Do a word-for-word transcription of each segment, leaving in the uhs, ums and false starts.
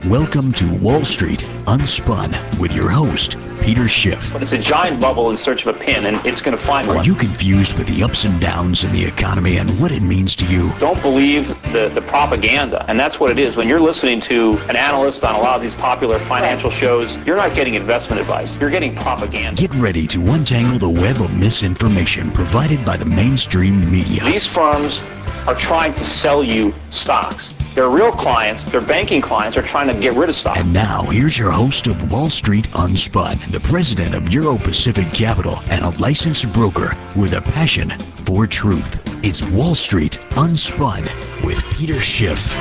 Welcome to Wall Street Unspun with your host, Peter Schiff. But it's a giant bubble in search of a pin, and it's going to find Are one. Are you confused with the ups and downs in the economy and what it means to you? Don't believe the, the propaganda, and that's what it is. When you're listening to an analyst on a lot of these popular financial shows, you're not getting investment advice. You're getting propaganda. Get ready to untangle the web of misinformation provided by the mainstream media. These firms are trying to sell you stocks. Their real clients, their banking clients, are trying to get rid of stock. And now, here's your host of Wall Street Unspun, the president of Euro Pacific Capital and a licensed broker with a passion for truth. It's Wall Street Unspun with Peter Schiff.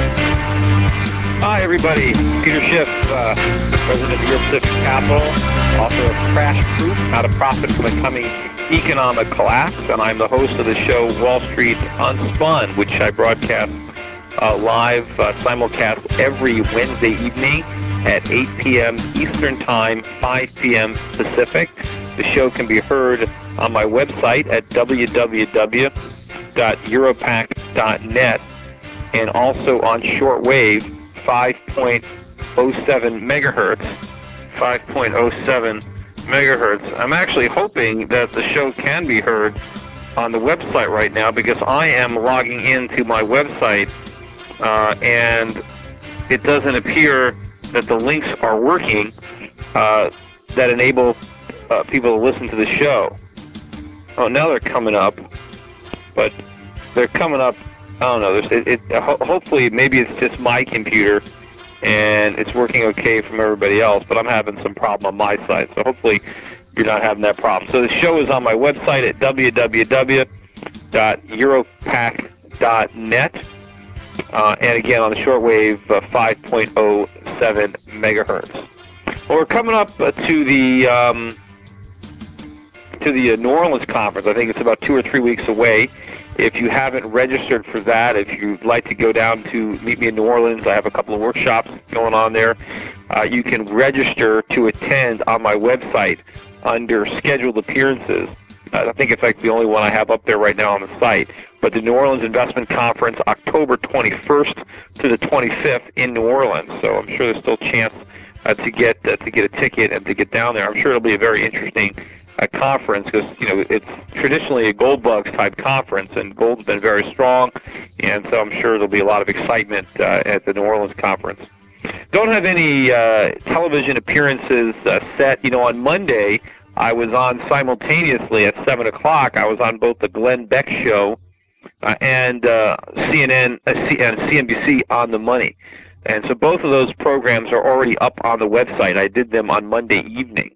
Hi, everybody. Peter Schiff, uh, president of Euro Pacific Capital, author of Crash Proof, How to Profit from the Coming Economic Collapse, and I'm the host of the show Wall Street Unspun, which I broadcast Uh, live uh, simulcast every Wednesday evening at eight p.m. Eastern Time, five p.m. Pacific. The show can be heard on my website at w w w dot europac dot net and also on shortwave five point oh seven megahertz. five point oh seven megahertz. I'm actually hoping that the show can be heard on the website right now because I am logging into my website Uh, and it doesn't appear that the links are working uh, that enable uh, people to listen to the show. Oh, now they're coming up, but they're coming up. I don't know. It, it, ho- hopefully, maybe it's just my computer and it's working okay from everybody else, but I'm having some problem on my side. So hopefully, you're not having that problem. So the show is on my website at w w w dot europac dot net. Uh, and again, on the shortwave, uh, five point oh seven megahertz. Well, we're coming up uh, to the um, to the uh, New Orleans conference. I think it's about two or three weeks away. If you haven't registered for that, if you'd like to go down to meet me in New Orleans, I have a couple of workshops going on there. Uh, you can register to attend on my website under scheduled appearances. I think it's like the only one I have up there right now on the site. But the New Orleans Investment Conference, October twenty-first to the twenty-fifth in New Orleans. So I'm sure there's still a chance uh, to get uh, to get a ticket and to get down there. I'm sure it'll be a very interesting uh, conference because you know it's traditionally a gold bugs type conference, and gold's been very strong, and so I'm sure there'll be a lot of excitement uh, at the New Orleans conference. Don't have any uh, television appearances uh, set. You know, on Monday I was on simultaneously at seven o'clock. I was on both the Glenn Beck show uh, and uh, C N N uh, C- and C N B C On the Money. And so both of those programs are already up on the website. I did them on Monday evening.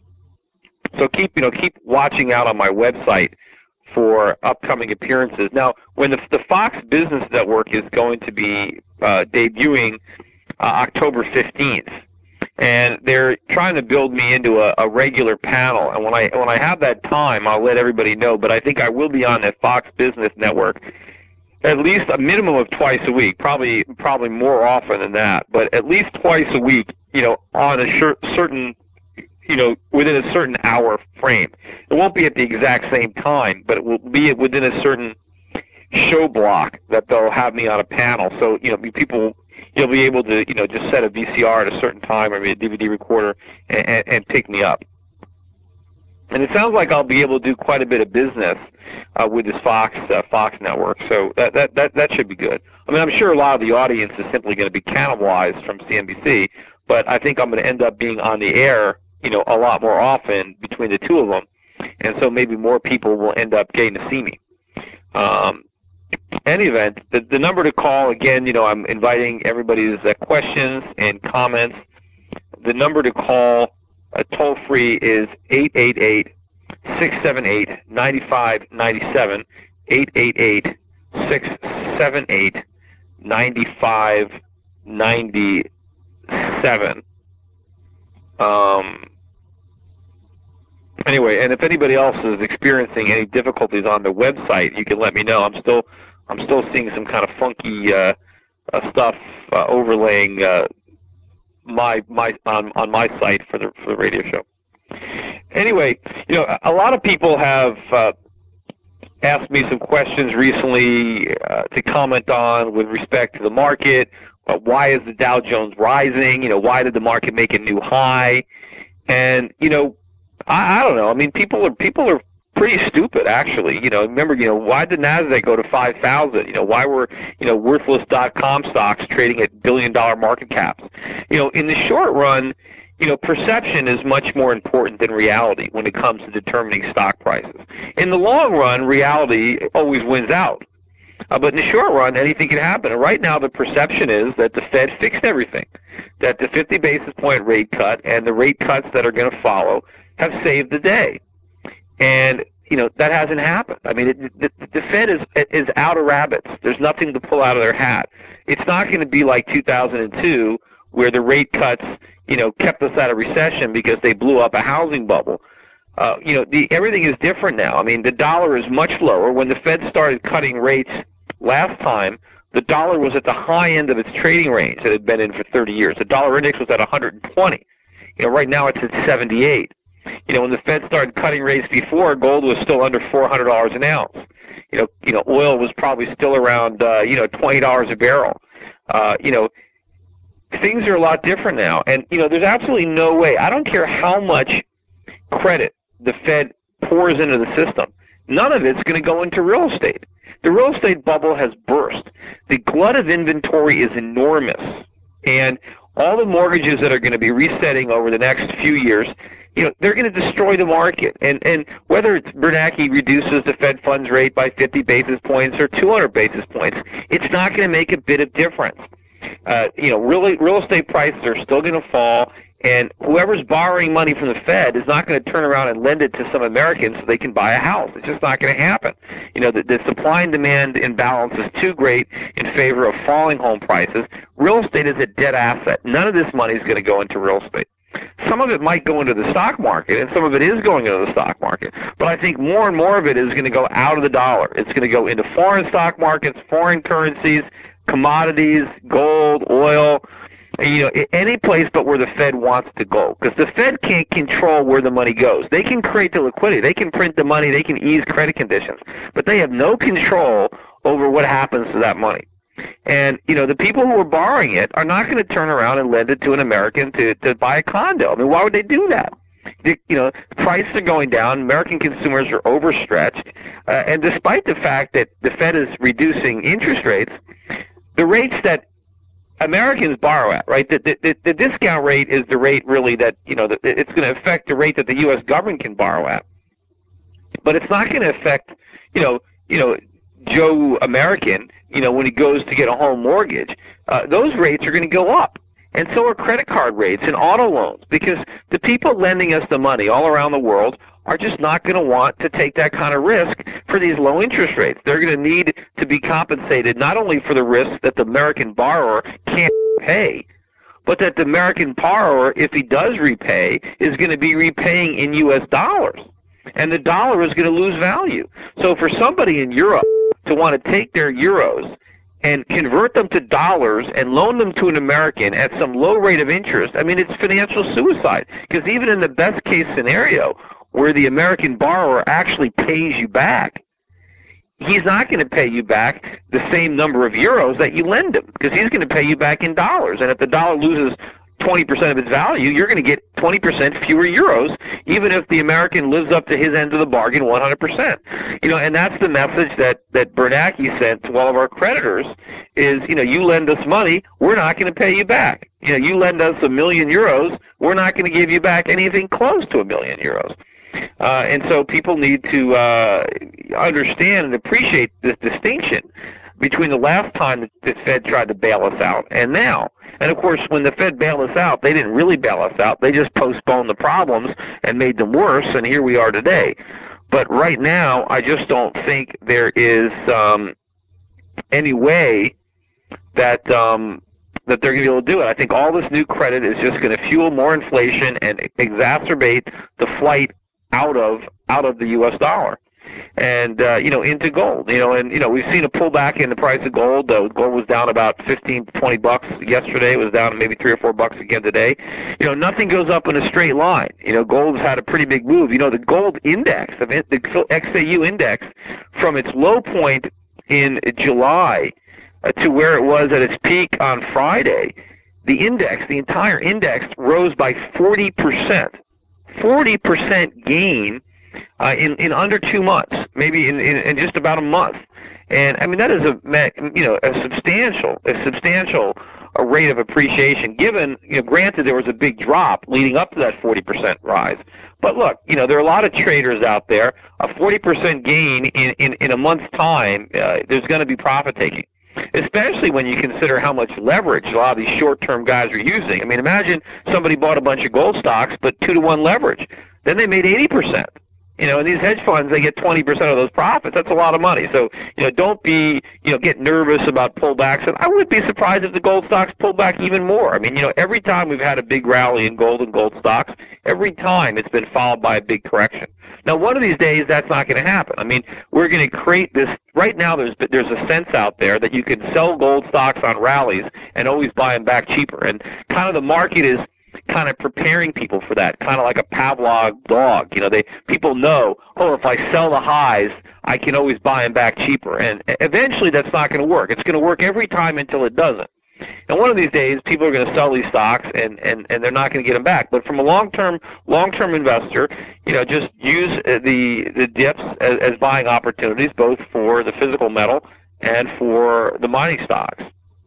So keep, you know, keep watching out on my website for upcoming appearances. Now, when the, the Fox Business Network is going to be uh, debuting uh, October fifteenth, and they're trying to build me into a, a regular panel. And when I when I have that time, I'll let everybody know. But I think I will be on the Fox Business Network at least a minimum of twice a week, probably probably more often than that, but at least twice a week. You know, on a cer- certain, you know, within a certain hour frame. It won't be at the exact same time, but it will be within a certain show block that they'll have me on a panel. So you know, people. You'll be able to, you know, just set a V C R at a certain time or a D V D recorder and, and, and pick me up. And it sounds like I'll be able to do quite a bit of business uh, with this Fox uh, Fox network, so that, that that that should be good. I mean, I'm sure a lot of the audience is simply going to be cannibalized from C N B C, but I think I'm going to end up being on the air, you know, a lot more often between the two of them, and so maybe more people will end up getting to see me. Um, any event, the, the number to call, again, you know, I'm inviting everybody's uh, questions and comments. The number to call uh, toll-free is eight eight eight, six seven eight, nine five nine seven, eight eight eight, six seven eight, nine five nine seven. Um, anyway, and if anybody else is experiencing any difficulties on the website, you can let me know. I'm still I'm still seeing some kind of funky uh, uh, stuff uh, overlaying uh, my my on on my site for the for the radio show. Anyway, you know, a lot of people have uh, asked me some questions recently uh, to comment on with respect to the market, Uh, why is the Dow Jones rising? You know, why did the market make a new high? And, you know, I, I don't know. I mean, people are people are pretty stupid, actually. You know, remember, you know, why did NASDAQ go to five thousand? You know, why were, you know, worthless dot-com stocks trading at billion-dollar market caps? You know, in the short run, you know, perception is much more important than reality when it comes to determining stock prices. In the long run, reality always wins out. Uh, but in the short run, anything can happen. And right now, the perception is that the Fed fixed everything, that the fifty basis point rate cut and the rate cuts that are going to follow have saved the day. And, you know, that hasn't happened. I mean, it, the, the Fed is is out of rabbits. There's nothing to pull out of their hat. It's not going to be like two thousand two, where the rate cuts, you know, kept us out of recession because they blew up a housing bubble. Uh, you know, the, everything is different now. I mean, the dollar is much lower. When the Fed started cutting rates last time, the dollar was at the high end of its trading range that it had been in for thirty years. The dollar index was at one hundred twenty. You know, right now it's at seventy-eight. You know, when the Fed started cutting rates before, gold was still under four hundred dollars an ounce. You know, you know, oil was probably still around, uh, you know, twenty dollars a barrel. Uh, you know, things are a lot different now. And, you know, there's absolutely no way. I don't care how much credit the Fed pours into the system. None of it's going to go into real estate. The real estate bubble has burst. The glut of inventory is enormous. And all the mortgages that are going to be resetting over the next few years, you know, they're going to destroy the market. And and whether it's Bernanke reduces the Fed funds rate by fifty basis points or two hundred basis points, it's not going to make a bit of difference. Uh, you know, really, real estate prices are still going to fall, and whoever's borrowing money from the Fed is not going to turn around and lend it to some Americans so they can buy a house. It's just not going to happen. You know, the, the supply and demand imbalance is too great in favor of falling home prices. Real estate is a dead asset. None of this money is going to go into real estate. Some of it might go into the stock market, and some of it is going into the stock market. But I think more and more of it is going to go out of the dollar. It's going to go into foreign stock markets, foreign currencies, commodities, gold, oil, you know, any place but where the Fed wants to go. Because the Fed can't control where the money goes. They can create the liquidity. They can print the money. They can ease credit conditions. But they have no control over what happens to that money. And, you know, the people who are borrowing it are not going to turn around and lend it to an American to, to buy a condo. I mean, why would they do that? The, you know, prices are going down. American consumers are overstretched. Uh, and despite the fact that the Fed is reducing interest rates, the rates that Americans borrow at, right? The, the, the discount rate is the rate really that, you know, the, it's going to affect the rate that the U S government can borrow at. But it's not going to affect, you know, you know, Joe American, you know, when he goes to get a home mortgage. Uh, those rates are going to go up. And so are credit card rates and auto loans, because the people lending us the money all around the world are just not going to want to take that kind of risk for these low interest rates. They're going to need to be compensated not only for the risk that the American borrower can't pay, but that the American borrower, if he does repay, is going to be repaying in U S dollars. And the dollar is going to lose value. So for somebody in Europe to want to take their euros and convert them to dollars and loan them to an American at some low rate of interest, I mean, it's financial suicide. Because even in the best case scenario, where the American borrower actually pays you back, he's not going to pay you back the same number of euros that you lend him, because he's going to pay you back in dollars. And if the dollar loses twenty percent of its value, you're going to get twenty percent fewer euros, even if the American lives up to his end of the bargain one hundred percent. You know, and that's the message that, that Bernanke sent to all of our creditors is, you know, you lend us money, we're not going to pay you back. You know, you lend us a million euros, we're not going to give you back anything close to a million euros. Uh, and so people need to uh, understand and appreciate this distinction between the last time that the Fed tried to bail us out and now. And, of course, when the Fed bailed us out, they didn't really bail us out. They just postponed the problems and made them worse, and here we are today. But right now, I just don't think there is um, any way that um, that they're going to be able to do it. I think all this new credit is just going to fuel more inflation and exacerbate the flight out of out of the U S dollar and uh, you know, into gold. You know, and you know, we've seen a pullback in the price of gold. Though gold was down about fifteen to twenty bucks yesterday. It was down maybe three or four bucks again today. You know, nothing goes up in a straight line. You know, gold's had a pretty big move. You know, the gold index, the X A U index, from its low point in July uh, to where it was at its peak on Friday, the index, the entire index, rose by forty percent. forty percent gain uh, in, in under two months, maybe in, in, in just about a month. And, I mean, that is a, you know, a substantial, a substantial a rate of appreciation, given, you know, granted there was a big drop leading up to that forty percent rise. But look, you know, there are a lot of traders out there. A forty percent gain in, in, in a month's time, uh, there's going to be profit taking, especially when you consider how much leverage a lot of these short-term guys are using. I mean, imagine somebody bought a bunch of gold stocks, but two to one leverage. Then they made eighty percent. You know, in these hedge funds, they get twenty percent of those profits. That's a lot of money. So, you know, don't be, you know, get nervous about pullbacks. And I wouldn't be surprised if the gold stocks pull back even more. I mean, you know, every time we've had a big rally in gold and gold stocks, every time it's been followed by a big correction. Now, one of these days, that's not going to happen. I mean, we're going to create this. Right now, there's there's a sense out there that you can sell gold stocks on rallies and always buy them back cheaper. And kind of the market is kind of preparing people for that, kind of like a Pavlov dog. You know, they people know, oh, if I sell the highs, I can always buy them back cheaper. And eventually that's not going to work. It's going to work every time until it doesn't. And one of these days, people are going to sell these stocks, and, and, and they're not going to get them back. But from a long-term long-term investor, you know, just use the the dips as, as buying opportunities, both for the physical metal and for the mining stocks.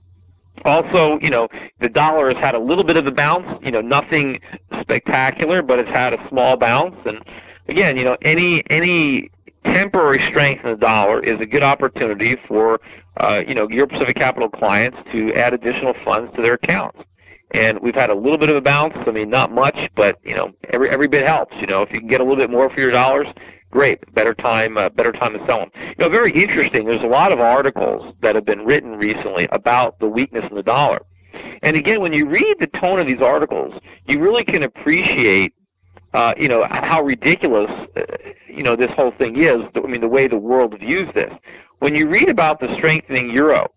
Also, you know, the dollar has had a little bit of a bounce, you know, nothing spectacular, but it's had a small bounce. And again, you know, any any temporary strength in the dollar is a good opportunity for, uh, you know, Euro Pacific Capital clients to add additional funds to their accounts. And we've had a little bit of a bounce. I mean, not much, but, you know, every every bit helps. You know, if you can get a little bit more for your dollars, great. Better time, uh, better time to sell them. You know, very interesting. There's a lot of articles that have been written recently about the weakness of the dollar. And again, when you read the tone of these articles, you really can appreciate, uh, you know, how ridiculous, uh, you know, this whole thing is. I mean, the way the world views this. When you read about the strengthening euro,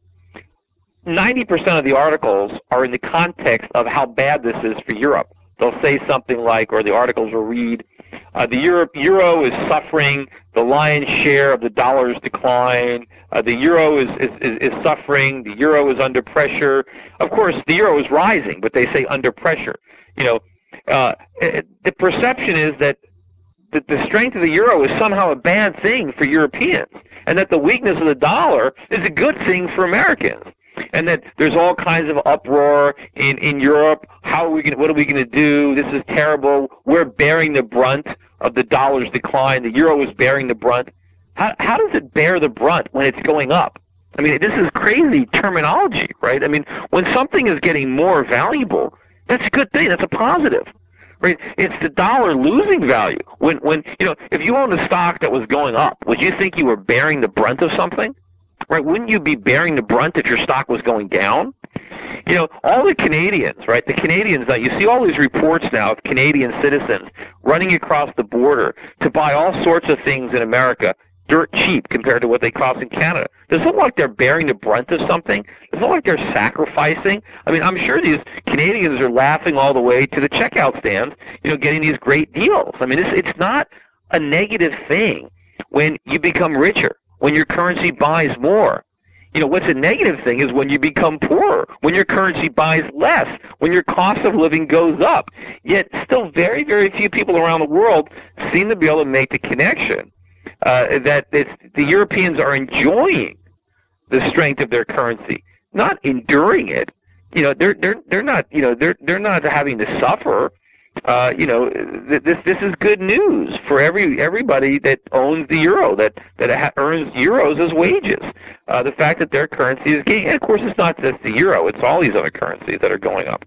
ninety percent of the articles are in the context of how bad this is for Europe. They'll say something like, or the articles will read, uh, the Euro, euro is suffering the lion's share of the dollar's decline. Uh, the euro is, is, is, is suffering. The euro is under pressure. Of course, the euro is rising, but they say under pressure. You know, uh, it, the perception is that that the strength of the euro is somehow a bad thing for Europeans, and that the weakness of the dollar is a good thing for Americans. And that there's all kinds of uproar in, in Europe. How are we going? What are we going to do? This is terrible. We're bearing the brunt of the dollar's decline. The euro is bearing the brunt. How, how does it bear the brunt when it's going up? I mean, this is crazy terminology, right? I mean, when something is getting more valuable, that's a good thing. That's a positive, right? It's the dollar losing value. When, when you know, if you owned a stock that was going up, would you think you were bearing the brunt of something? Right? Wouldn't you be bearing the brunt if your stock was going down? You know, all the Canadians, right? The Canadians, now you see all these reports now of Canadian citizens running across the border to buy all sorts of things in America dirt cheap compared to what they cost in Canada. Does it look like they're bearing the brunt of something? Does it look like they're sacrificing? I mean, I'm sure these Canadians are laughing all the way to the checkout stands, you know, getting these great deals. I mean, it's, it's not a negative thing when you become richer, when your currency buys more. You know, what's a negative thing is when you become poorer, when your currency buys less, when your cost of living goes up. Yet still very, very few people around the world seem to be able to make the connection uh, that it's, the Europeans are enjoying the strength of their currency, not enduring it. You know, they're they're they're not you know they're they're not having to suffer. Uh, you know, th- this this is good news for every everybody that owns the euro, that that ha- earns euros as wages. Uh, the fact that their currency is gaining, and of course, it's not just the euro; it's all these other currencies that are going up.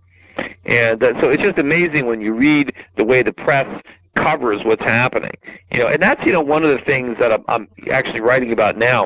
And uh, so it's just amazing when you read the way the press covers what's happening. You know, and that's you know one of the things that I'm, I'm actually writing about now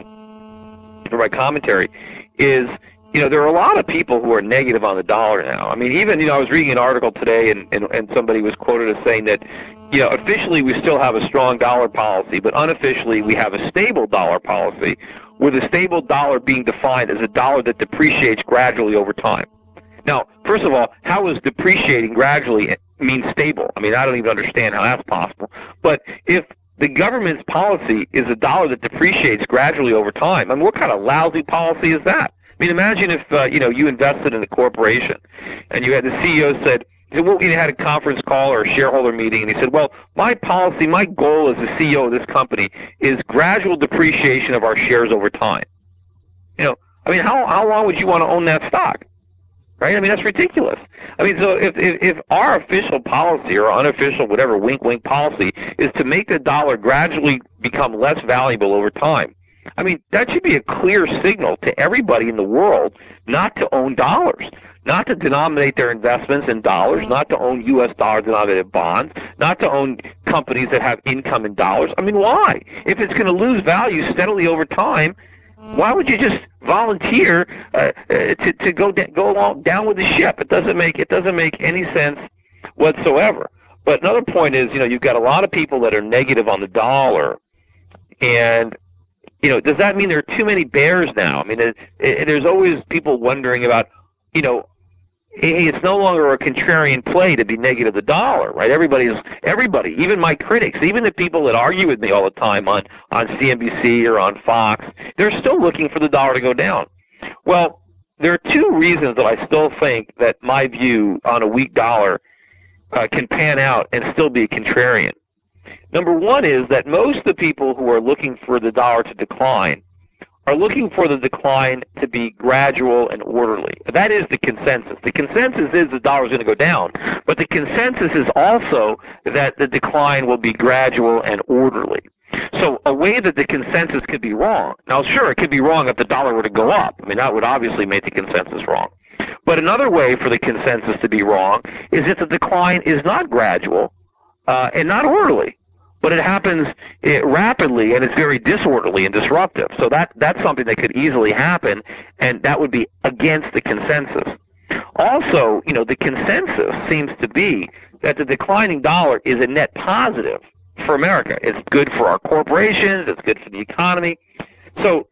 for my commentary is. You know, there are a lot of people who are negative on the dollar now. I mean, even, you know, I was reading an article today and, and, and somebody was quoted as saying that, you know, officially we still have a strong dollar policy, but unofficially we have a stable dollar policy, with a stable dollar being defined as a dollar that depreciates gradually over time. Now, first of all, how is depreciating gradually mean stable? I mean, I don't even understand how that's possible. But if the government's policy is a dollar that depreciates gradually over time, I mean, what kind of lousy policy is that? mean, imagine if uh, you know you invested in a corporation, and you had the C E O said, well, we had a conference call or a shareholder meeting, and he said, well, my policy, my goal as the C E O of this company is gradual depreciation of our shares over time. You know, I mean, how how long would you want to own that stock? Right? I mean, that's ridiculous. I mean, so if, if if our official policy or unofficial, whatever, wink wink policy is to make the dollar gradually become less valuable over time, I mean, that should be a clear signal to everybody in the world not to own dollars, not to denominate their investments in dollars, not to own U S dollar-denominated bonds, not to own companies that have income in dollars. I mean, why? If it's going to lose value steadily over time, why would you just volunteer uh, uh, to to go go along down with the ship? It doesn't make it doesn't make any sense whatsoever. But another point is, you know, you've got a lot of people that are negative on the dollar, and you know, does that mean there are too many bears now? I mean, it, it, there's always people wondering about, you know, hey, it's no longer a contrarian play to be negative the dollar, right? Everybody's everybody, even my critics, even the people that argue with me all the time on on C N B C or on Fox, they're still looking for the dollar to go down. Well, there are two reasons that I still think that my view on a weak dollar uh, can pan out and still be a contrarian. Number one is that most of the people who are looking for the dollar to decline are looking for the decline to be gradual and orderly. That is the consensus. The consensus is the dollar is going to go down, but the consensus is also that the decline will be gradual and orderly. So a way that the consensus could be wrong. Now, sure, it could be wrong if the dollar were to go up. I mean, that would obviously make the consensus wrong. But another way for the consensus to be wrong is if the decline is not gradual uh, and not orderly, but it happens rapidly and it's very disorderly and disruptive. So that that's something that could easily happen, and that would be against the consensus. Also, you know, the consensus seems to be that the declining dollar is a net positive for America. It's good for our corporations. It's good for the economy. So,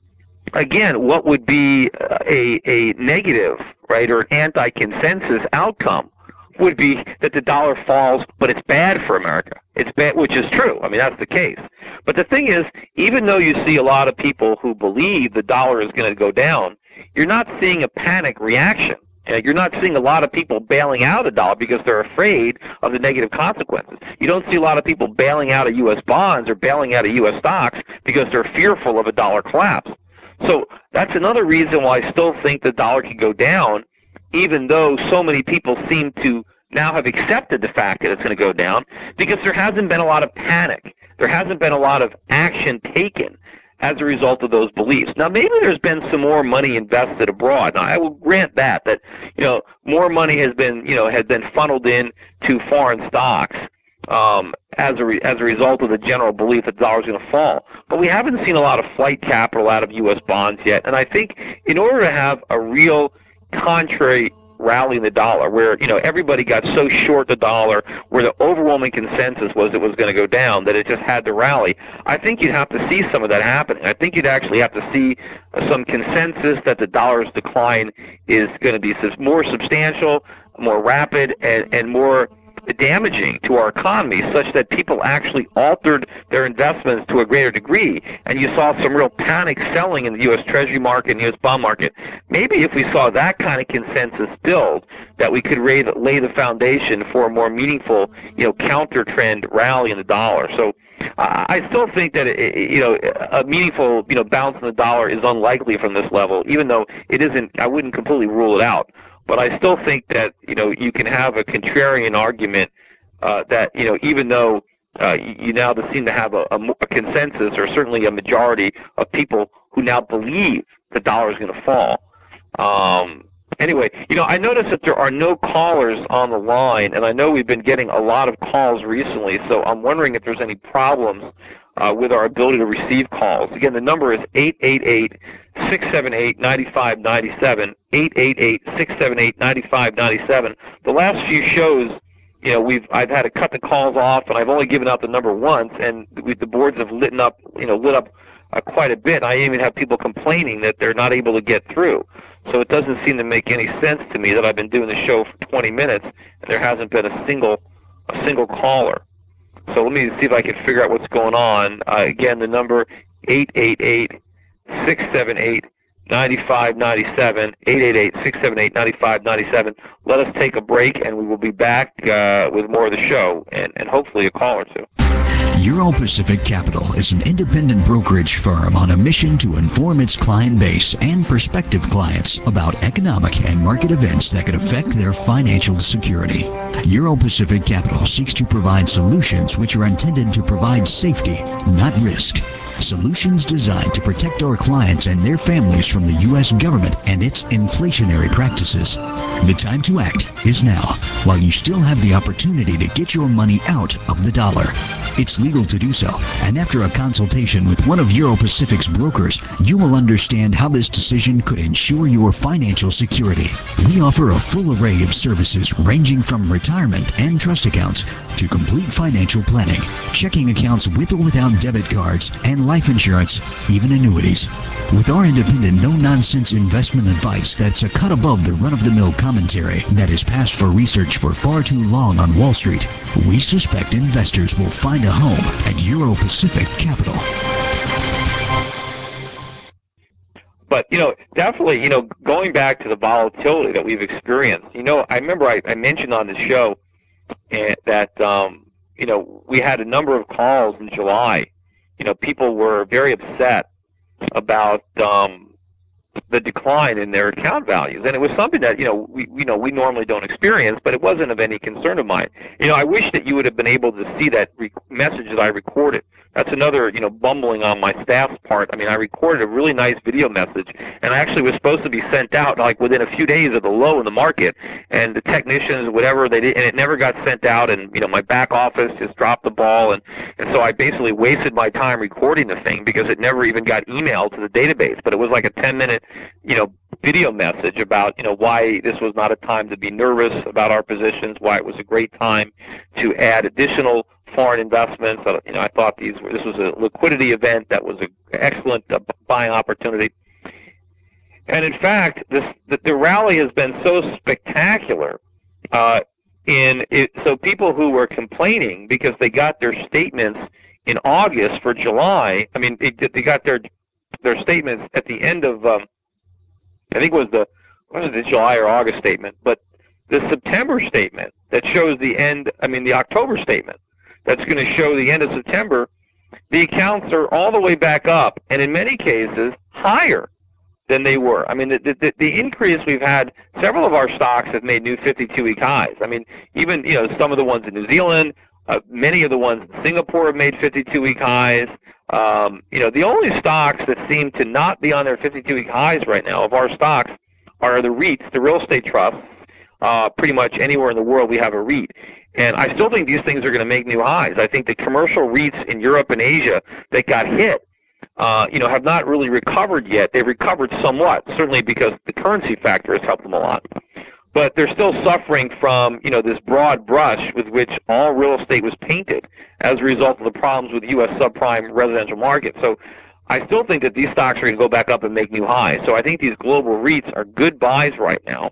again, what would be a, a negative, right, or an anti-consensus outcome would be that the dollar falls, but it's bad for America. It's bad, which is true. I mean, that's the case. But the thing is, even though you see a lot of people who believe the dollar is going to go down, you're not seeing a panic reaction. You're not seeing a lot of people bailing out of the dollar because they're afraid of the negative consequences. You don't see a lot of people bailing out of U S bonds or bailing out of U S stocks because they're fearful of a dollar collapse. So that's another reason why I still think the dollar can go down, even though so many people seem to now have accepted the fact that it's going to go down, because there hasn't been a lot of panic. There hasn't been a lot of action taken as a result of those beliefs. Now, maybe there's been some more money invested abroad. Now, I will grant that, that, you know, more money has been, you know, has been funneled in to foreign stocks um, as a re- as a result of the general belief that the dollar is going to fall. But we haven't seen a lot of flight capital out of U S bonds yet. And I think in order to have a real contrary rally in the dollar, where, you know, everybody got so short the dollar, where the overwhelming consensus was it was going to go down, that it just had to rally, I think you'd have to see some of that happening. I think you'd actually have to see some consensus that the dollar's decline is going to be more substantial, more rapid, and, and more damaging to our economy, such that people actually altered their investments to a greater degree, and you saw some real panic selling in the U S Treasury market and U S bond market. Maybe if we saw that kind of consensus build, that we could lay the, lay the foundation for a more meaningful, you know, counter-trend rally in the dollar. So uh, I still think that, it, you know, a meaningful, you know, bounce in the dollar is unlikely from this level, even though it isn't, I wouldn't completely rule it out. But I still think that, you know, you can have a contrarian argument uh, that, you know, even though uh, you now seem to have a, a, a consensus, or certainly a majority of people who now believe the dollar is going to fall. Um, anyway, you know, I noticed that there are no callers on the line, and I know we've been getting a lot of calls recently, so I'm wondering if there's any problems uh, with our ability to receive calls. Again, the number is eight eight eight, six seven eight, nine five nine seven, eight eight eight, six seven eight, nine five nine seven. The last few shows, you know, we've I've had to cut the calls off, and I've only given out the number once, and we, the boards have lit up, you know, lit up uh, quite a bit. I even have people complaining that they're not able to get through. So it doesn't seem to make any sense to me that I've been doing the show for twenty minutes and there hasn't been a single a single caller. So let me see if I can figure out what's going on. Uh, again, the number eight eight eight, six seven eight, ninety-five ninety-seven, eight eight eight, six seven eight, nine five nine seven. Let us take a break, and we will be back uh, with more of the show, and, and hopefully a call or two. Euro Pacific Capital is an independent brokerage firm on a mission to inform its client base and prospective clients about economic and market events that could affect their financial security. Euro Pacific Capital seeks to provide solutions which are intended to provide safety, not risk. Solutions designed to protect our clients and their families from the U S government and its inflationary practices. The time to act is now, while you still have the opportunity to get your money out of the dollar. It's legal to do so, and after a consultation with one of Euro Pacific's brokers, you will understand how this decision could ensure your financial security. We offer a full array of services ranging from retirement and trust accounts to complete financial planning, checking accounts with or without debit cards, and life insurance, even annuities. With our independent, no-nonsense investment advice that's a cut above the run-of-the-mill commentary that is passed for research for far too long on Wall Street, we suspect investors will find a home at Euro Pacific Capital. But, you know, definitely, you know, going back to the volatility that we've experienced, you know, I remember I, I mentioned on the show uh, that, um, you know, we had a number of calls in July. You know, people were very upset about um, the decline in their account values, and it was something that you know we you know we normally don't experience, but it wasn't of any concern of mine. You know, I wish that you would have been able to see that re- message that I recorded. That's another you know bumbling on my staff's part. I mean, I recorded a really nice video message, and I actually was supposed to be sent out like within a few days of the low in the market, and the technicians, whatever they did, and it never got sent out, and you know my back office just dropped the ball, and and so I basically wasted my time recording the thing because it never even got emailed to the database. But it was like a ten minute you know, video message about, you know, why this was not a time to be nervous about our positions, why it was a great time to add additional foreign investments. You know, I thought these were, this was a liquidity event that was an excellent uh, buying opportunity. And in fact, this the, the rally has been so spectacular. Uh, in it, so people who were complaining because they got their statements in August for July. I mean, it, they got their their statements at the end of. Um, I think it was the what was it, the July or August statement, but the September statement that shows the end, I mean the October statement that's going to show the end of September, the accounts are all the way back up, and in many cases higher than they were. I mean the the, the increase we've had, several of our stocks have made new fifty-two week highs. I mean even you know some of the ones in New Zealand, uh, many of the ones in Singapore have made fifty-two week highs. Um, you know, the only stocks that seem to not be on their fifty-two week highs right now of our stocks are the REITs, the real estate trusts. Uh, pretty much anywhere in the world we have a REIT. And I still think these things are going to make new highs. I think the commercial REITs in Europe and Asia that got hit, uh, you know, have not really recovered yet. They've recovered somewhat, certainly because the currency factor has helped them a lot. But they're still suffering from, you know, this broad brush with which all real estate was painted as a result of the problems with the U S subprime residential market. So I still think that these stocks are going to go back up and make new highs. So I think these global REITs are good buys right now.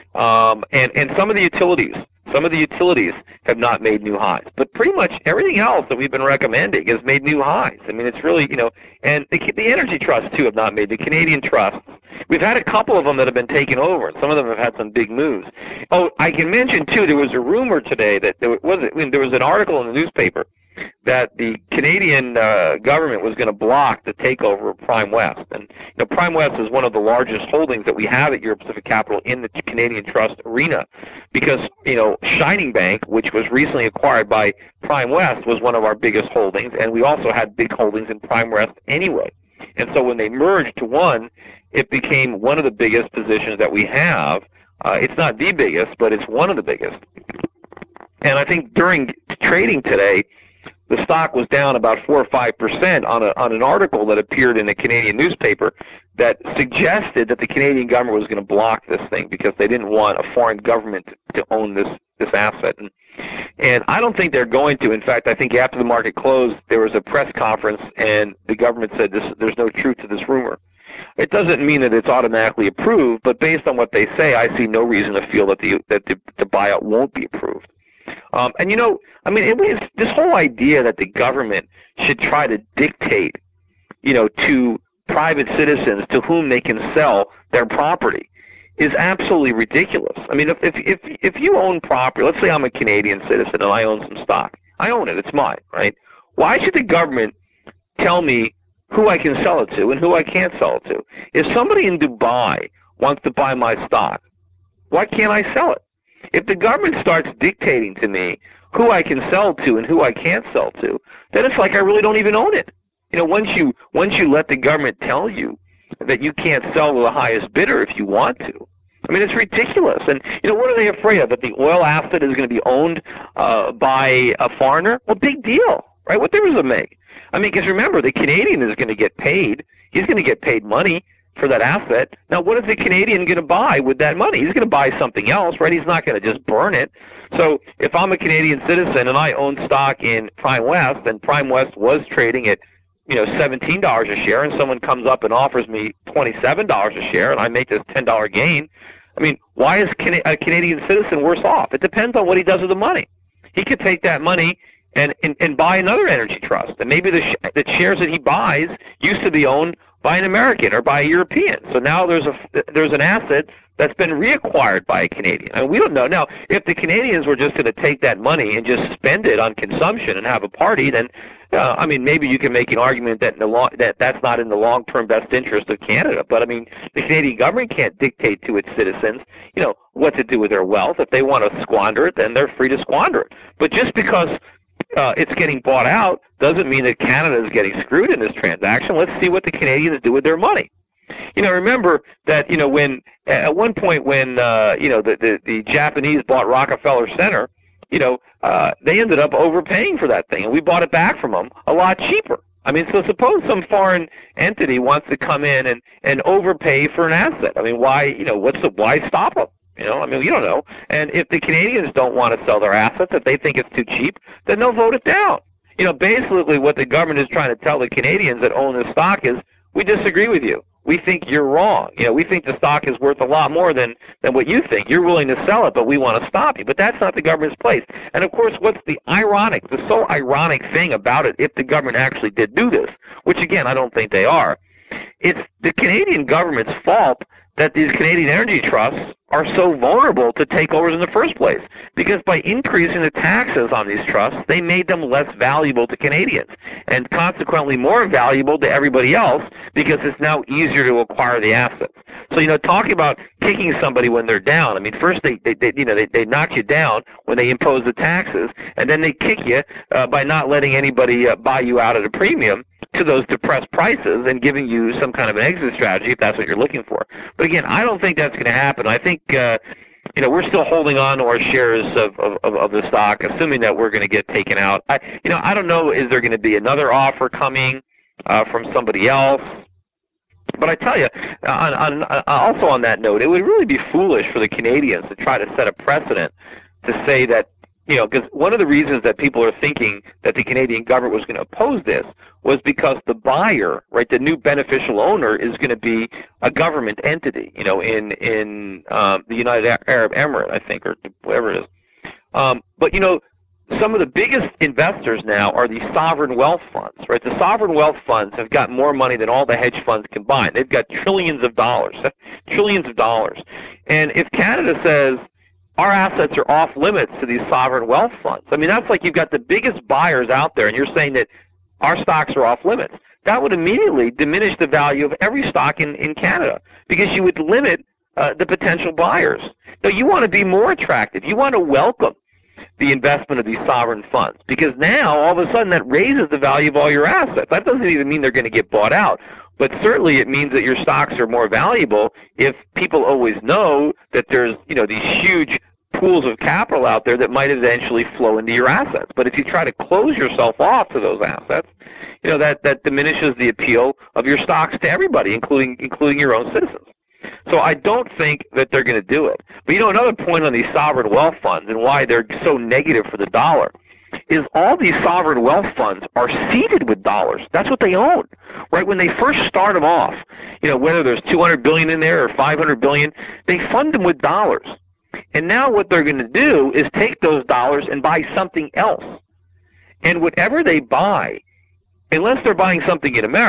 Um, and, and some of the utilities, some of the utilities have not made new highs. But pretty much everything else that we've been recommending has made new highs. I mean, it's really, you know, and the, the energy trusts, too, have not made. The Canadian trusts, we've had a couple of them that have been taken over. Some of them have had some big moves. Oh, I can mention, too, there was a rumor today that there was, I mean, there was an article in the newspaper that the Canadian uh, government was going to block the takeover of Prime West. And you know, Prime West is one of the largest holdings that we have at Euro Pacific Capital in the Canadian trust arena, because you know Shining Bank, which was recently acquired by Prime West, was one of our biggest holdings, and we also had big holdings in Prime West anyway. And so when they merged to one, it became one of the biggest positions that we have. Uh, it's not the biggest, but it's one of the biggest. And I think during trading today, the stock was down about four or five percent on a on an article that appeared in a Canadian newspaper that suggested that the Canadian government was going to block this thing because they didn't want a foreign government to own this this asset. And, and I don't think they're going to. In fact, I think after the market closed, there was a press conference, and the government said this, there's no truth to this rumor. It doesn't mean that it's automatically approved, but based on what they say, I see no reason to feel that the that the, the buyout won't be approved. Um, and, you know, I mean, it was this whole idea that the government should try to dictate, you know, to private citizens to whom they can sell their property is absolutely ridiculous. I mean, if, if, if, if you own property, let's say I'm a Canadian citizen and I own some stock. I own it. It's mine, right? Why should the government tell me who I can sell it to and who I can't sell it to? If somebody in Dubai wants to buy my stock, why can't I sell it? If the government starts dictating to me who I can sell to and who I can't sell to, then it's like I really don't even own it. You know, once you once you let the government tell you that you can't sell to the highest bidder if you want to, I mean, it's ridiculous. And, you know, what are they afraid of? That the oil asset is going to be owned uh, by a foreigner? Well, big deal, right? What difference does it make? I mean, because remember, the Canadian is going to get paid. He's going to get paid money for that asset. Now, what is the Canadian going to buy with that money? He's going to buy something else, right? He's not going to just burn it. So if I'm a Canadian citizen and I own stock in Prime West, and Prime West was trading at, you know, seventeen dollars a share, and someone comes up and offers me twenty-seven dollars a share, and I make this ten dollar gain, I mean, why is a Canadian citizen worse off? It depends on what he does with the money. He could take that money and, and, and buy another energy trust. And maybe the, sh the shares that he buys used to be owned by an American or by a European. So now there's a there's an asset that's been reacquired by a Canadian. I mean, we don't know. Now, if the Canadians were just going to take that money and just spend it on consumption and have a party, then, uh, I mean, maybe you can make an argument that in the long, that that's not in the long-term best interest of Canada. But, I mean, the Canadian government can't dictate to its citizens, you know, what to do with their wealth. If they want to squander it, then they're free to squander it. But just because uh, it's getting bought out doesn't mean that Canada is getting screwed in this transaction. Let's see what the Canadians do with their money. You know, remember that, you know, when at one point when, uh, you know, the, the, the Japanese bought Rockefeller Center, you know, uh, they ended up overpaying for that thing, and we bought it back from them a lot cheaper. I mean, so suppose some foreign entity wants to come in and, and overpay for an asset. I mean, why, you know, what's the, why stop them? You know, I mean, you don't know. And if the Canadians don't want to sell their assets, if they think it's too cheap, then they'll vote it down. You know, basically what the government is trying to tell the Canadians that own this stock is, we disagree with you. We think you're wrong. You know, we think the stock is worth a lot more than, than what you think. You're willing to sell it, but we want to stop you. But that's not the government's place. And, of course, what's the ironic, the so ironic thing about it, if the government actually did do this, which, again, I don't think they are, it's the Canadian government's fault that these Canadian energy trusts are so vulnerable to takeovers in the first place. Because by increasing the taxes on these trusts, they made them less valuable to Canadians, and consequently more valuable to everybody else, because it's now easier to acquire the assets. So, you know, talking about kicking somebody when they're down, I mean, first they, they, they you know, they, they knock you down when they impose the taxes, and then they kick you uh, by not letting anybody uh, buy you out at a premium to those depressed prices and giving you some kind of an exit strategy if that's what you're looking for. But again, I don't think that's going to happen. I think, uh, you know, we're still holding on to our shares of, of, of the stock, assuming that we're going to get taken out. I, you know, I don't know, is there going to be another offer coming uh, from somebody else? But I tell you, on, on, also on that note, it would really be foolish for the Canadians to try to set a precedent to say that, you know, because one of the reasons that people are thinking that the Canadian government was going to oppose this was because the buyer, right, the new beneficial owner, is going to be a government entity, you know, in in um, the United Arab Emirates, I think, or whatever it is. Um, but, you know, some of the biggest investors now are the sovereign wealth funds, right? The sovereign wealth funds have got more money than all the hedge funds combined. They've got trillions of dollars, trillions of dollars. And if Canada says, our assets are off limits to these sovereign wealth funds, I mean, that's like you've got the biggest buyers out there, and you're saying that our stocks are off limits. That would immediately diminish the value of every stock in, in Canada, because you would limit uh, the potential buyers. So you want to be more attractive. You want to welcome the investment of these sovereign funds, because now all of a sudden that raises the value of all your assets. That doesn't even mean they're going to get bought out, but certainly it means that your stocks are more valuable if people always know that there's, you know, these huge pools of capital out there that might eventually flow into your assets. But if you try to close yourself off to those assets, you know, that, that diminishes the appeal of your stocks to everybody, including including your own citizens. So I don't think that they're going to do it. But, you know, another point on these sovereign wealth funds and why they're so negative for the dollar is all these sovereign wealth funds are seeded with dollars. That's what they own, right? When they first start them off, you know, whether there's two hundred billion dollars in there or five hundred billion dollars, they fund them with dollars. And now what they're going to do is take those dollars and buy something else. And whatever they buy, unless they're buying something in America,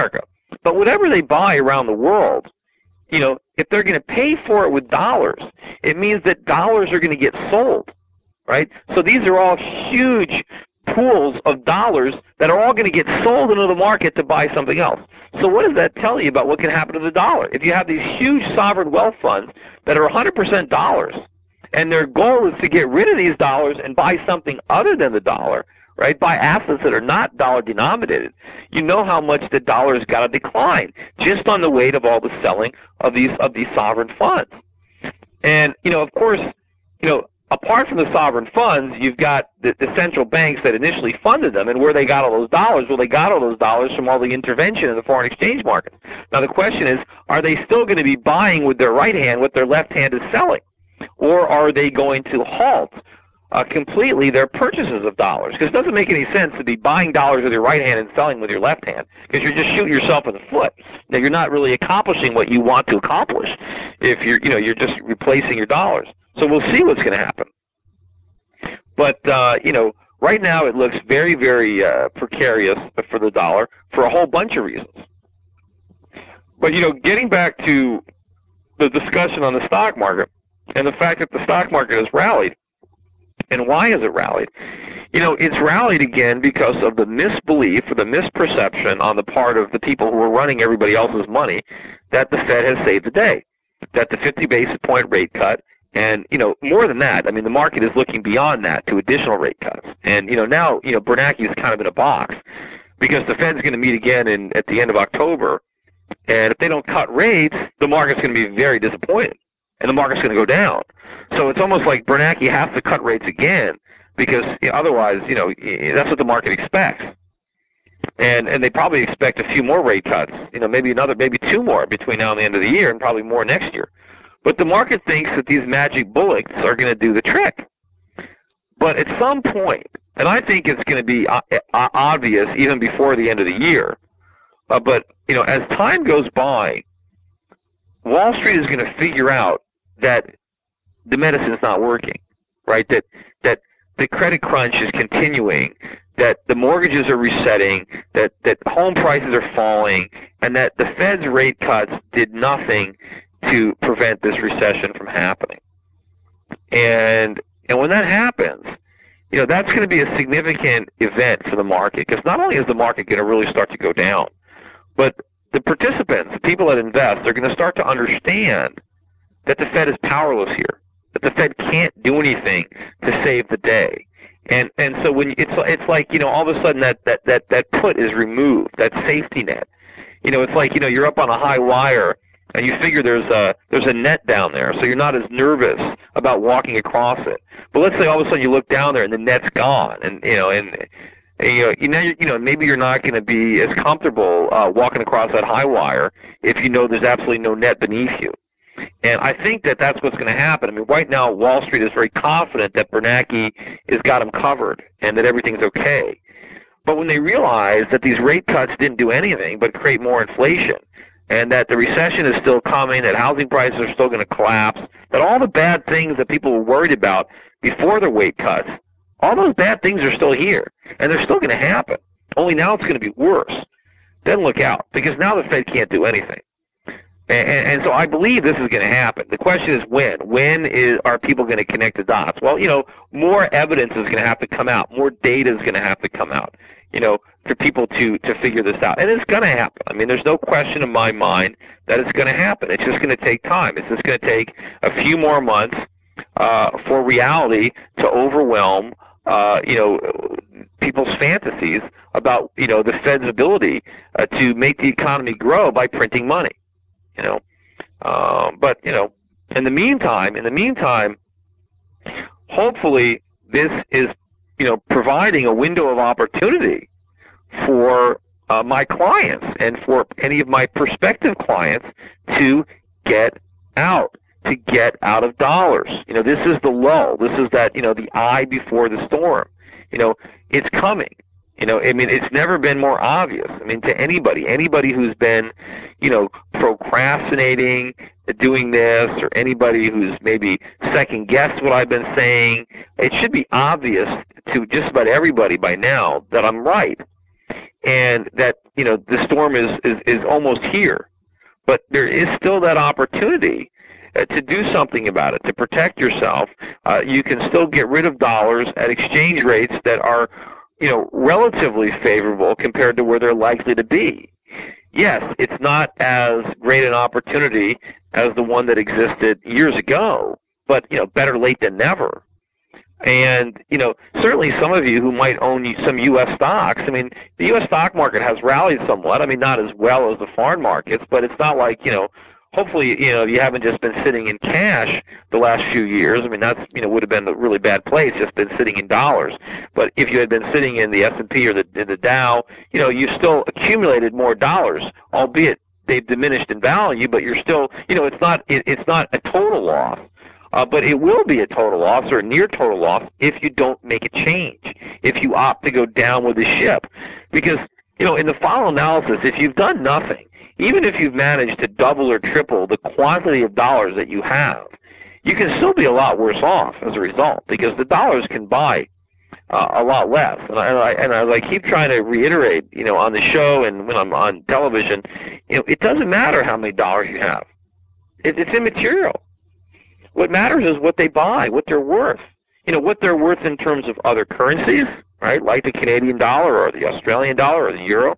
But whatever they buy around the world, you know, if they're going to pay for it with dollars, it means that dollars are going to get sold, right? So these are all huge pools of dollars that are all going to get sold into the market to buy something else. So what does that tell you about what can happen to the dollar? If you have these huge sovereign wealth funds that are one hundred percent dollars, and their goal is to get rid of these dollars and buy something other than the dollar, right, buy assets that are not dollar denominated, you know how much the dollar's got to decline just on the weight of all the selling of these of these sovereign funds. And, you know, of course, you know, apart from the sovereign funds, you've got the, the central banks that initially funded them, and where they got all those dollars. Well, they got all those dollars from all the intervention in the foreign exchange market. Now the question is, are they still going to be buying with their right hand what their left hand is selling? Or are they going to halt uh, completely their purchases of dollars? Because it doesn't make any sense to be buying dollars with your right hand and selling with your left hand, because you're just shooting yourself in the foot. Now, you're not really accomplishing what you want to accomplish if you're, you know, you're just replacing your dollars. So we'll see what's going to happen. But, uh, you know, right now it looks very, very uh, precarious for the dollar for a whole bunch of reasons. But, you know, getting back to the discussion on the stock market and the fact that the stock market has rallied, and why has it rallied? You know, it's rallied again because of the misbelief or the misperception on the part of the people who are running everybody else's money that the Fed has saved the day, that the fifty basis point rate cut, and, you know, more than that, I mean, the market is looking beyond that to additional rate cuts. And, you know, now, you know, Bernanke is kind of in a box because the Fed's going to meet again in, at the end of October, and if they don't cut rates, the market's going to be very disappointed, and the market's going to go down. So it's almost like Bernanke has to cut rates again because, you know, otherwise, you know, that's what the market expects. And and they probably expect a few more rate cuts, you know, maybe another, maybe two more between now and the end of the year, and probably more next year. But the market thinks that these magic bullets are going to do the trick. But at some point, and I think it's going to be obvious even before the end of the year, uh, but, you know, as time goes by, Wall Street is going to figure out that the medicine is not working, right? That that the credit crunch is continuing, that the mortgages are resetting, that, that home prices are falling, and that the Fed's rate cuts did nothing to prevent this recession from happening. And and when that happens, you know, that's going to be a significant event for the market, because not only is the market going to really start to go down, but the participants, the people that invest, are going to start to understand that the Fed is powerless here, that the Fed can't do anything to save the day. And and so when it's it's like, you know, all of a sudden that that that that put is removed, that safety net. You know, it's like, you know, you're up on a high wire, and you figure there's a there's a net down there, so you're not as nervous about walking across it. But let's say all of a sudden you look down there and the net's gone, and you know, and, and you know, you know, you know, maybe you're not going to be as comfortable uh, walking across that high wire if you know there's absolutely no net beneath you. And I think that that's what's going to happen. I mean, right now Wall Street is very confident that Bernanke has got them covered and that everything's okay. But when they realize that these rate cuts didn't do anything but create more inflation, and that the recession is still coming, that housing prices are still going to collapse, that all the bad things that people were worried about before the rate cuts, all those bad things are still here, and they're still going to happen. Only now it's going to be worse. Then look out, because now the Fed can't do anything. And, and, and so I believe this is going to happen. The question is when. When is, are people going to connect the dots? Well, you know, more evidence is going to have to come out. More data is going to have to come out, you know, for people to, to figure this out. And it's going to happen. I mean, there's no question in my mind that it's going to happen. It's just going to take time. It's just going to take a few more months uh, for reality to overwhelm, uh, you know, people's fantasies about, you know, the Fed's ability uh, to make the economy grow by printing money. You know, um, but you know, in the meantime, in the meantime, hopefully this is, you know, providing a window of opportunity for uh, my clients and for any of my prospective clients to get out, to get out of dollars. You know, this is the lull. This is that, you know, the eye before the storm. You know, it's coming. You know, I mean, it's never been more obvious. I mean, to anybody, anybody who's been, you know, procrastinating, doing this, or anybody who's maybe second-guessed what I've been saying, it should be obvious to just about everybody by now that I'm right. and that, you know, the storm is, is, is almost here. But there is still that opportunity uh, to do something about it, to protect yourself. Uh, you can still get rid of dollars at exchange rates that are, you know, relatively favorable compared to where they're likely to be. Yes, it's not as great an opportunity as the one that existed years ago, but, you know, better late than never. And, you know, certainly some of you who might own some U S stocks, I mean, the U S stock market has rallied somewhat. I mean, not as well as the foreign markets, but it's not like, you know, hopefully, you know, you haven't just been sitting in cash the last few years. I mean, that's, you know, would have been a really bad place, just been sitting in dollars. But if you had been sitting in the S and P or the, in the Dow, you know, you still accumulated more dollars, albeit they've diminished in value, but you're still, you know, it's not, it, it's not a total loss. Uh, but it will be a total loss or a near total loss if you don't make a change, if you opt to go down with the ship. Because, you know, in the final analysis, if you've done nothing, even if you've managed to double or triple the quantity of dollars that you have, you can still be a lot worse off as a result, because the dollars can buy uh, a lot less. And I, and I, and I keep trying to reiterate, you know, on the show and when I'm on television, you know, it doesn't matter how many dollars you have. It, it's immaterial. What matters is what they buy, what they're worth. You know, what they're worth in terms of other currencies, right, like the Canadian dollar or the Australian dollar or the euro.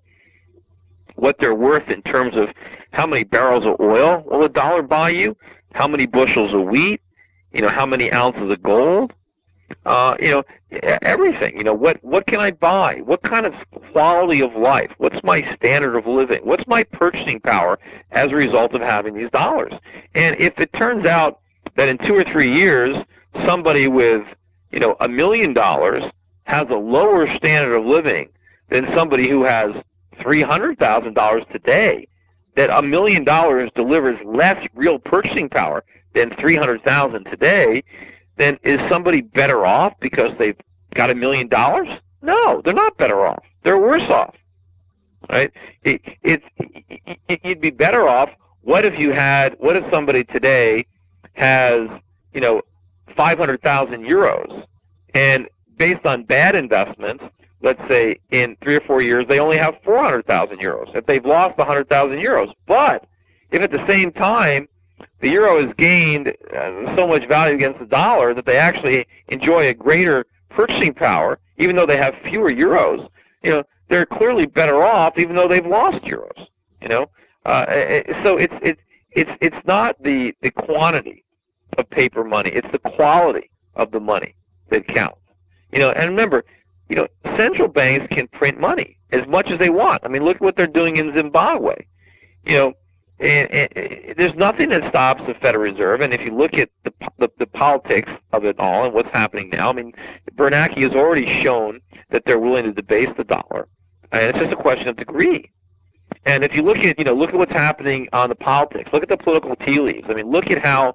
What they're worth in terms of how many barrels of oil will a dollar buy you, how many bushels of wheat, you know, how many ounces of gold, uh, you know, everything. You know, what, what can I buy? What kind of quality of life? What's my standard of living? What's my purchasing power as a result of having these dollars? And if it turns out that in two or three years, somebody with, you know, a million dollars has a lower standard of living than somebody who has three hundred thousand dollars today, that a million dollars delivers less real purchasing power than three hundred thousand dollars today, then is somebody better off because they've got a million dollars? No, they're not better off. They're worse off, right? It, it, it, you'd be better off. What if you had, what if somebody today has, you know, five hundred thousand euros, and based on bad investments, let's say in three or four years, they only have four hundred thousand euros, if they've lost one hundred thousand euros. But if at the same time the euro has gained uh, so much value against the dollar that they actually enjoy a greater purchasing power, even though they have fewer euros, you know, they're clearly better off even though they've lost euros, you know. Uh, so it's, it's, It's it's not the, the quantity of paper money, it's the quality of the money that counts. You know, and remember, you know, central banks can print money as much as they want. I mean, look at what they're doing in Zimbabwe. You know, and, and, and there's nothing that stops the Federal Reserve. And if you look at the, the the politics of it all and what's happening now, I mean, Bernanke has already shown that they're willing to debase the dollar, and it's just a question of degree. And if you look at, you know, look at what's happening on the politics. Look at the political tea leaves. I mean, look at how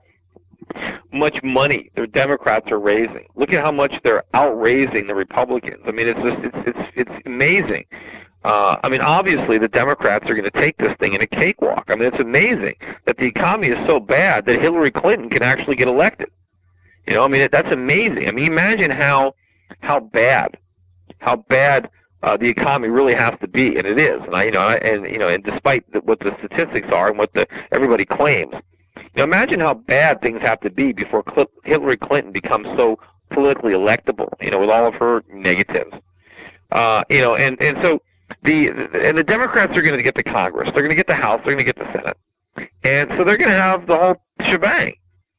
much money the Democrats are raising. Look at how much they're outraising the Republicans. I mean, it's just, it's it's it's amazing. Uh, I mean, obviously the Democrats are going to take this thing in a cakewalk. I mean, it's amazing that the economy is so bad that Hillary Clinton can actually get elected. You know, I mean, that's amazing. I mean, imagine how how bad how bad. Uh, the economy really has to be, and it is. And I, you know, I, and you know, and despite the, what the statistics are and what the everybody claims, you know, imagine how bad things have to be before Cl- Hillary Clinton becomes so politically electable. You know, with all of her negatives. Uh, you know, and and so the and the Democrats are going to get the Congress, they're going to get the House, they're going to get the Senate, and so they're going to have the whole shebang.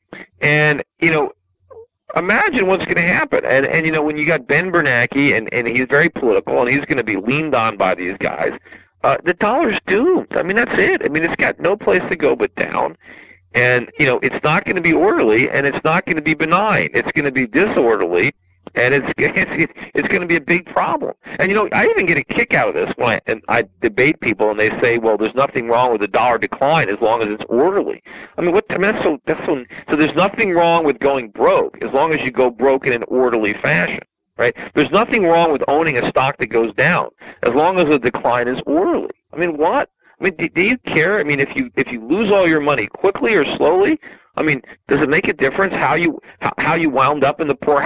And you know, imagine what's going to happen. And, and you know, when you got Ben Bernanke, and, and he's very political, and he's going to be leaned on by these guys, uh, the dollar's doomed. I mean, that's it. I mean, it's got no place to go but down. And, you know, it's not going to be orderly, and it's not going to be benign. It's going to be disorderly, and it's it's, it's going to be a big problem. And, you know, I even get a kick out of this when I, and I debate people, and they say, well, there's nothing wrong with the dollar decline as long as it's orderly. I mean, what, I mean, that's so, that's so, so there's nothing wrong with going broke as long as you go broke in an orderly fashion, right? There's nothing wrong with owning a stock that goes down as long as the decline is orderly. I mean, what? I mean, do, do you care? I mean, if you if you lose all your money quickly or slowly, I mean, does it make a difference how you how, how you wound up in the poorhouse?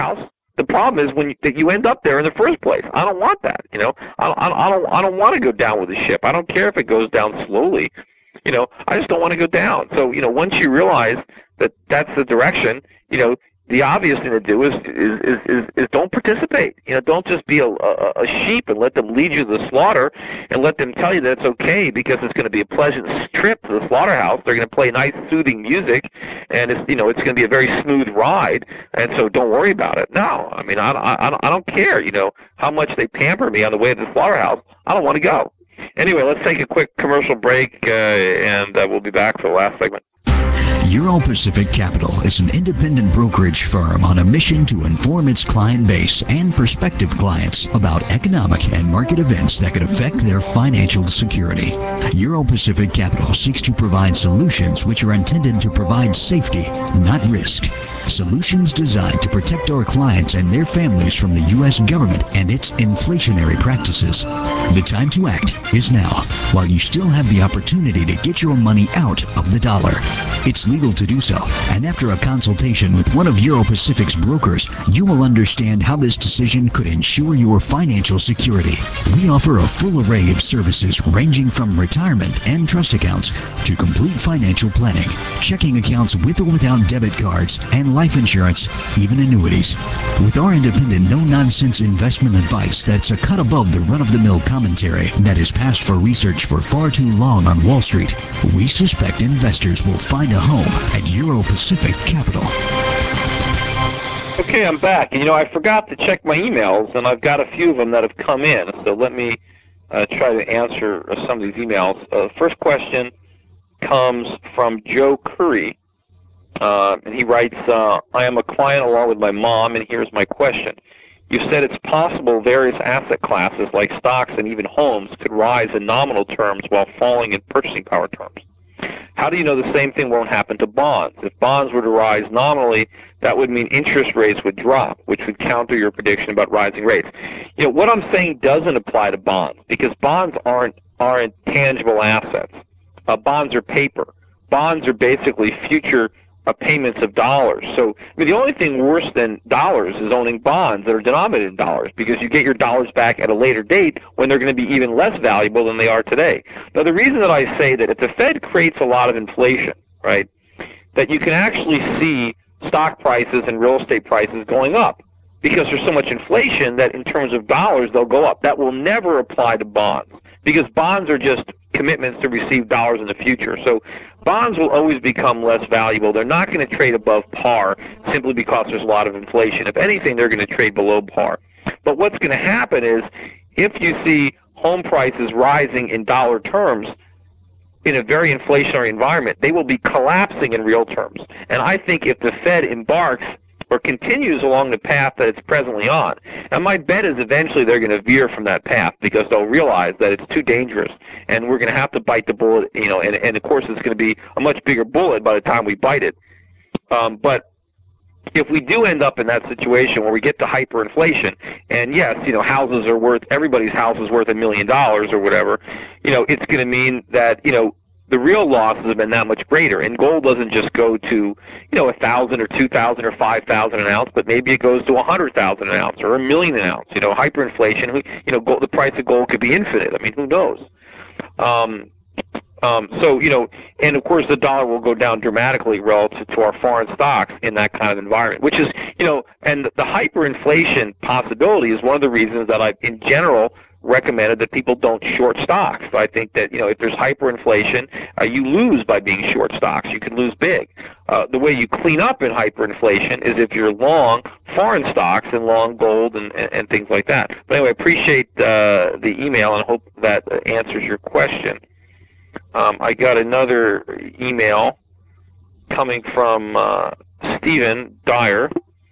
The problem is when you, that you end up there in the first place. I don't want that. You know, I don't, I don't, I don't want to go down with the ship. I don't care if it goes down slowly. You know, I just don't want to go down. So, you know, once you realize that that's the direction, you know, the obvious thing to do is is is, is, is don't participate. You know, don't just be a, a, a sheep and let them lead you to the slaughter, and let them tell you that it's okay because it's going to be a pleasant trip to the slaughterhouse. They're going to play nice, soothing music, and it's you know it's going to be a very smooth ride, and so don't worry about it. No, I mean I I I don't care. You know how much they pamper me on the way to the slaughterhouse. I don't want to go. Anyway, let's take a quick commercial break, uh, and uh, we'll be back for the last segment. Euro Pacific Capital is an independent brokerage firm on a mission to inform its client base and prospective clients about economic and market events that could affect their financial security. Euro Pacific Capital seeks to provide solutions which are intended to provide safety, not risk. Solutions designed to protect our clients and their families from the U S government and its inflationary practices. The time to act is now, while you still have the opportunity to get your money out of the dollar. It's legal to do so, and after a consultation with one of Euro Pacific's brokers, you will understand how this decision could ensure your financial security. We offer a full array of services ranging from retirement and trust accounts to complete financial planning, checking accounts with or without debit cards, and life insurance, even annuities. With our independent, no-nonsense investment advice that's a cut above the run-of-the-mill commentary that is passed for research for far too long on Wall Street, we suspect investors will find a home at Euro Pacific Capital. Okay, I'm back. And, you know, I forgot to check my emails, and I've got a few of them that have come in. So let me uh, try to answer some of these emails. Uh, first question comes from Joe Curry, uh, and he writes, uh, I am a client along with my mom, and here's my question. You said it's possible various asset classes like stocks and even homes could rise in nominal terms while falling in purchasing power terms. How do you know the same thing won't happen to bonds? If bonds were to rise nominally, that would mean interest rates would drop, which would counter your prediction about rising rates. You know, what I'm saying doesn't apply to bonds, because bonds aren't aren't tangible assets. Uh, bonds are paper. Bonds are basically future uh, payments of dollars. So I mean, the only thing worse than dollars is owning bonds that are denominated in dollars, because you get your dollars back at a later date when they're going to be even less valuable than they are today. Now, the reason that I say that if the Fed creates a lot of inflation, right, that you can actually see stock prices and real estate prices going up, because there's so much inflation that in terms of dollars they'll go up. That will never apply to bonds, because bonds are just commitments to receive dollars in the future. So bonds will always become less valuable. They're not going to trade above par simply because there's a lot of inflation. If anything, they're going to trade below par. But what's going to happen is, if you see home prices rising in dollar terms in a very inflationary environment, they will be collapsing in real terms. And I think if the Fed embarks or continues along the path that it's presently on, and my bet is eventually they're going to veer from that path, because they'll realize that it's too dangerous, and we're going to have to bite the bullet, you know, and, and of course it's going to be a much bigger bullet by the time we bite it. Um, but if we do end up in that situation where we get to hyperinflation, and yes, you know, houses are worth, everybody's house is worth a million dollars or whatever, you know, it's going to mean that, you know, the real losses have been that much greater. And gold doesn't just go to, you know, a thousand or two thousand or five thousand an ounce, but maybe it goes to a hundred thousand an ounce or a million an ounce. You know, hyperinflation, you know, gold, the price of gold could be infinite. I mean, who knows? Um, Um, so, you know, and of course the dollar will go down dramatically relative to our foreign stocks in that kind of environment, which is, you know, and the hyperinflation possibility is one of the reasons that I've, in general, recommended that people don't short stocks. I think that, you know, if there's hyperinflation, uh, you lose by being short stocks. You can lose big. Uh, the way you clean up in hyperinflation is if you're long foreign stocks and long gold and, and, and things like that. But anyway, I appreciate uh, the email and hope that answers your question. Um, I got another email coming from uh, Stephen Dyer.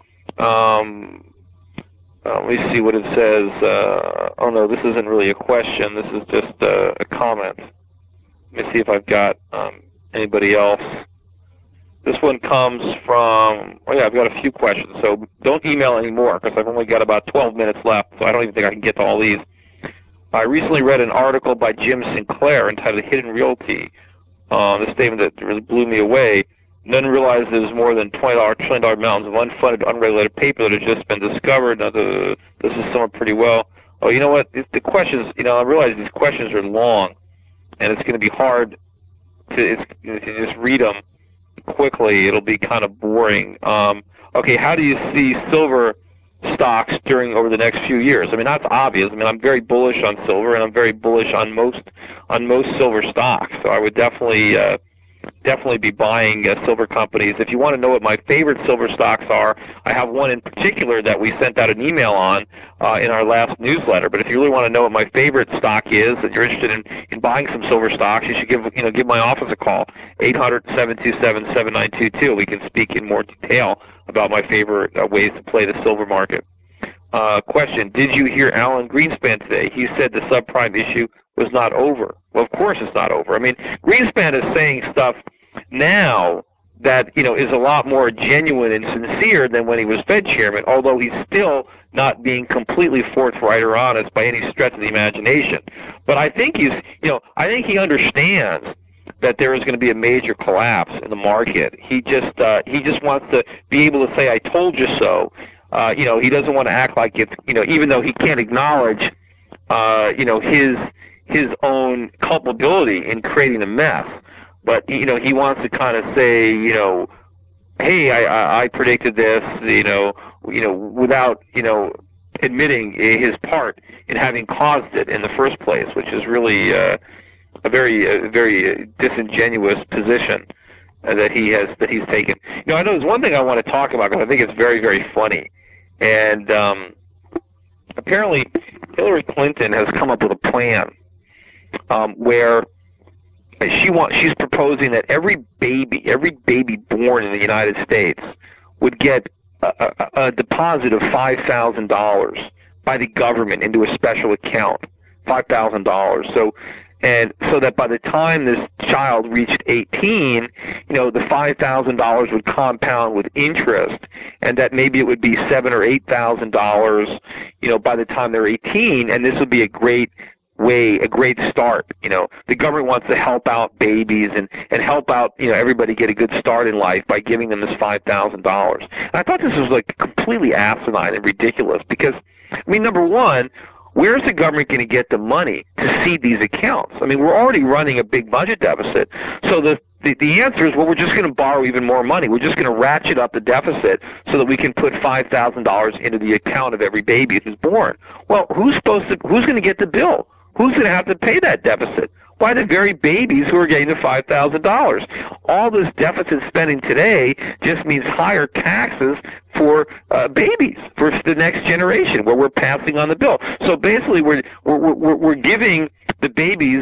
Um, uh, let me see what it says. Uh, oh no, this isn't really a question. This is just uh, a comment. Let me see if I've got um, anybody else. This one comes from, oh yeah, I've got a few questions. So don't email anymore, because I've only got about twelve minutes left, so I don't even think I can get to all these. I recently read an article by Jim Sinclair entitled Hidden Realty. Uh, the statement that really blew me away None realize there's more than twenty trillion dollar mountains of unfunded, unregulated paper that has just been discovered. Now, the, this is summed pretty well. Oh, you know what? The questions, you know, I realize these questions are long, and it's going to be hard to, it's, to just read them quickly. It'll be kind of boring. Um, okay, how do you see silver stocks during over the next few years? I mean, that's obvious. I mean, I'm very bullish on silver, and I'm very bullish on most on most silver stocks. So I would definitely uh, definitely be buying uh, silver companies. If you want to know what my favorite silver stocks are, I have one in particular that we sent out an email on uh, in our last newsletter. But if you really want to know what my favorite stock is, and you're interested in, in buying some silver stocks, you should give you know give my office a call, eight hundred, seven two seven, seven nine two two. We can speak in more detail about my favorite uh, ways to play the silver market. Uh, question, did you hear Alan Greenspan today? He said the subprime issue was not over. Well, of course it's not over. I mean, Greenspan is saying stuff now that, you know, is a lot more genuine and sincere than when he was Fed chairman, although he's still not being completely forthright or honest by any stretch of the imagination. But I think he's, you know, I think he understands that there is going to be a major collapse in the market. He just, uh, he just wants to be able to say, I told you so. Uh, you know, he doesn't want to act like it's, you know, even though he can't acknowledge, uh, you know, his his own culpability in creating a mess. But, you know, he wants to kind of say, you know, hey, I, I, I predicted this, you know, you know, without, you know, admitting his part in having caused it in the first place, which is really uh, a very, uh, very disingenuous position uh, that he has, that he's taken. You know, I know there's one thing I want to talk about because I think it's very, very funny. And um, apparently Hillary Clinton has come up with a plan um, where she wants, she's proposing that every baby, every baby born in the United States would get a, a, a deposit of five thousand dollars by the government into a special account, five thousand dollars. So, and so that by the time this child reached eighteen, you know, the five thousand dollars would compound with interest, and that maybe it would be seven or eight thousand dollars, you know, by the time they're eighteen, and this would be a great way, a great start. You know, the government wants to help out babies and, and help out, you know, everybody get a good start in life by giving them this five thousand dollars. And I thought this was like completely asinine and ridiculous because, I mean, number one, where's the government going to get the money to seed these accounts? I mean, we're already running a big budget deficit. So the the, the answer is, well, we're just going to borrow even more money. We're just going to ratchet up the deficit so that we can put five thousand dollars into the account of every baby who's born. Well, who's supposed to? Who's going to get the bill? Who's going to have to pay that deficit? Why, the very babies who are getting the five thousand dollars. All this deficit spending today just means higher taxes for uh, babies, for the next generation, where we're passing on the bill. So basically, we're we're we're, we're giving the babies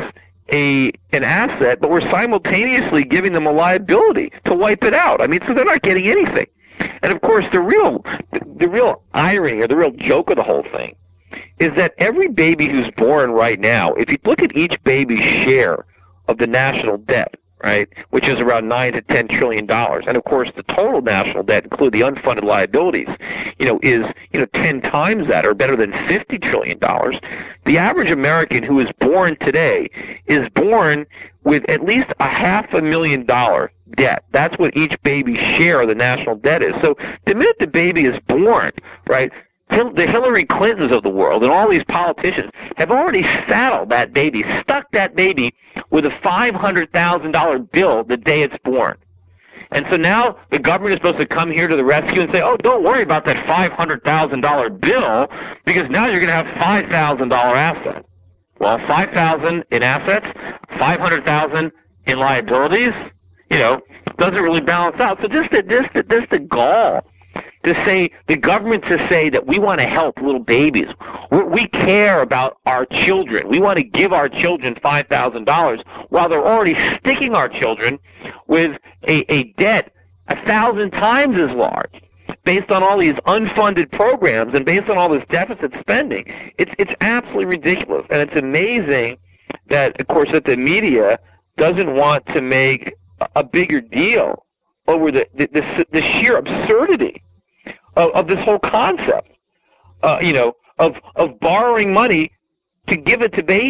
a an asset, but we're simultaneously giving them a liability to wipe it out. I mean, so they're not getting anything. And of course, the real the, the real irony or the real joke of the whole thing is that every baby who's born right now, if you look at each baby's share of the national debt, right, which is around nine to ten trillion dollars, and of course the total national debt, including the unfunded liabilities, you know, is you know ten times that, or better than fifty trillion dollars. The average American who is born today is born with at least a half a million dollar debt. That's what each baby's share of the national debt is. So the minute the baby is born, right, the Hillary Clintons of the world and all these politicians have already saddled that baby, stuck that baby with a five hundred thousand dollar bill the day it's born. And so now the government is supposed to come here to the rescue and say, oh, don't worry about that five hundred thousand dollar bill because now you're going to have five thousand dollar assets. Well, five thousand dollars in assets, five hundred thousand dollars in liabilities, you know, doesn't really balance out. So just the, just the, just the gall to say, the government to say that we want to help little babies. We're, we care about our children. We want to give our children five thousand dollars while they're already sticking our children with a, a debt a thousand times as large based on all these unfunded programs and based on all this deficit spending. It's, it's absolutely ridiculous. And it's amazing that, of course, that the media doesn't want to make a bigger deal over the, the, the, the sheer absurdity Of, of this whole concept, uh, you know, of of borrowing money to give it to babies.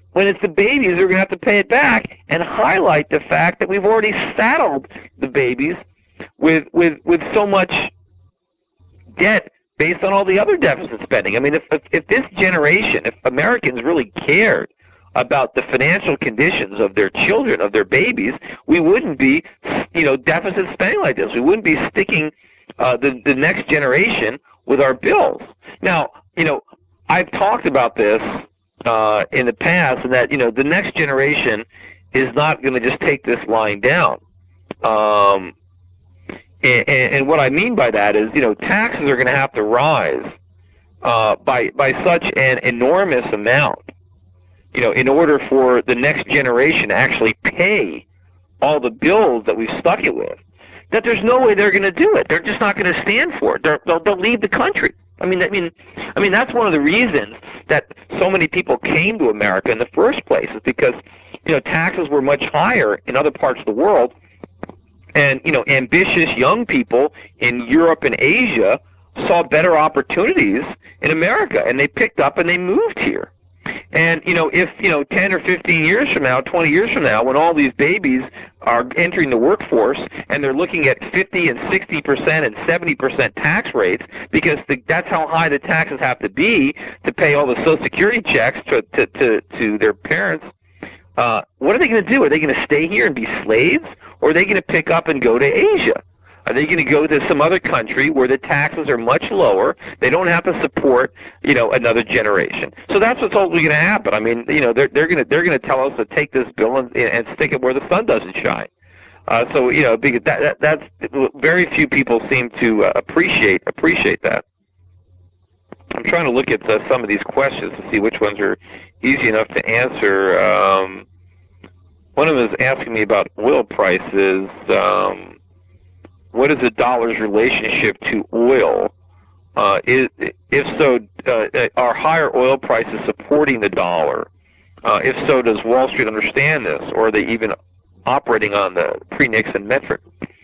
when it's the babies who are going to have to pay it back, and highlight the fact that we've already saddled the babies with with with so much debt based on all the other deficit spending. I mean, if if, if this generation, if Americans really cared about the financial conditions of their children, of their babies, we wouldn't be, you know, deficit spending like this. We wouldn't be sticking uh, the the next generation with our bills. Now, you know, I've talked about this uh, in the past, and that, you know, the next generation is not going to just take this lying down. Um, and, and what I mean by that is, you know, taxes are going to have to rise uh, by by such an enormous amount, you know, in order for the next generation to actually pay all the bills that we've stuck it with, that there's no way they're going to do it. They're just not going to stand for it. They're, they'll, they'll leave the country. I mean, I mean, I mean, that's one of the reasons that so many people came to America in the first place, is because, you know, taxes were much higher in other parts of the world, and, you know, ambitious young people in Europe and Asia saw better opportunities in America, and they picked up and they moved here. And, you know, if, you know, ten or fifteen years from now, twenty years from now, when all these babies are entering the workforce and they're looking at fifty and sixty percent and seventy percent tax rates, because the, that's how high the taxes have to be to pay all the Social Security checks to, to, to, to their parents, uh, what are they going to do? Are they going to stay here and be slaves? Or are they going to pick up and go to Asia? Are they going to go to some other country where the taxes are much lower? They don't have to support, you know, another generation. So that's what's ultimately going to happen. I mean, you know, they're they're going to they're going to tell us to take this bill and, and stick it where the sun doesn't shine. Uh, so, you know, because that, that that's very few people seem to uh, appreciate appreciate that. I'm trying to look at uh, some of these questions to see which ones are easy enough to answer. Um, one of them is asking me about oil prices. Um, What is the dollar's relationship to oil? Uh, is, if so, uh, are higher oil prices supporting the dollar? Uh, if so, does Wall Street understand this, or are they even operating on the pre-Nixon metric?